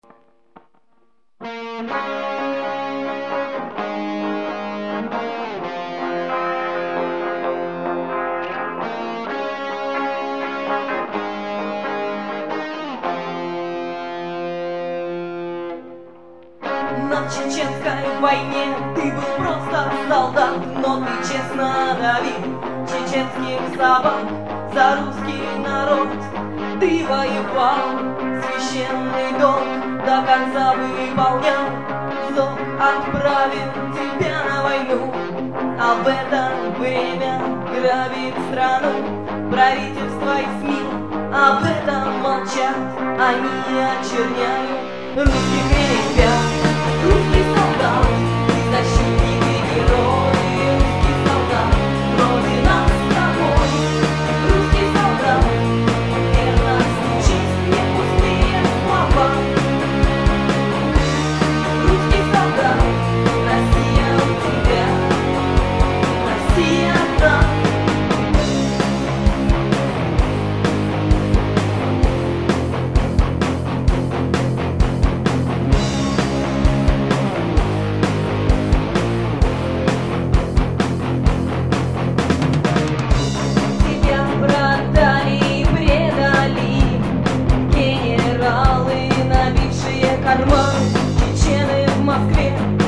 На чеченской войне ты был просто солдат, но ты честно давил чеченских собак за русский народ. Ты воевал, священный долг до конца выполнял, зов отправил тебя на войну. А в это время грабит страну правительство и СМИ. Об этом молчат, они очерняют русских ребят. Русский солдат, ты защитник и герой, русский солдат, Родина с тобой. Русский солдат, верность, честь, не пустые слова. Русский солдат, Россия у тебя, Россия там. Карман, чечены в Москве.